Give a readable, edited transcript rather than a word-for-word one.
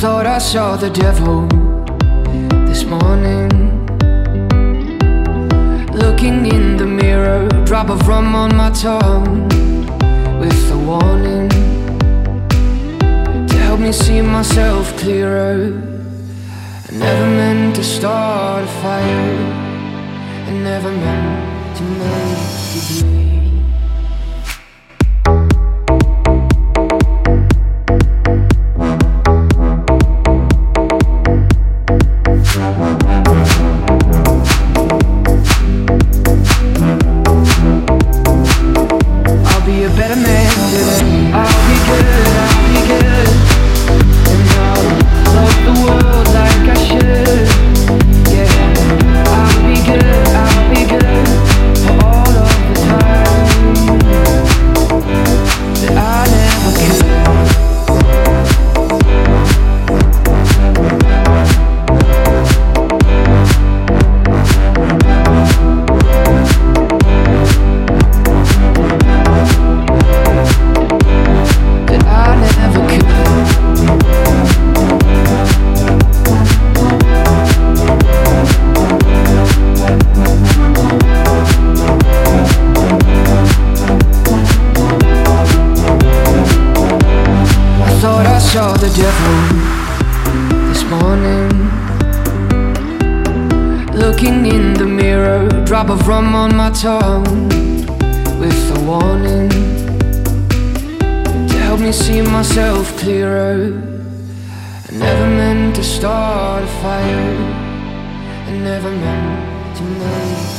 thought I saw the devil this morning, looking in the mirror, drop of rum on my tongue, with a warning to help me see myself clearer. I never meant to start a fire, I never meant to make you bleed. I'll be a better man today. I'll be good, and I'll love the world like I should. Yeah, I'll be good for all of the time that I never could. Saw the devil this morning, looking in the mirror, drop of rum on my tongue, with a warning to help me see myself clearer. I never meant to start a fire, I never meant to make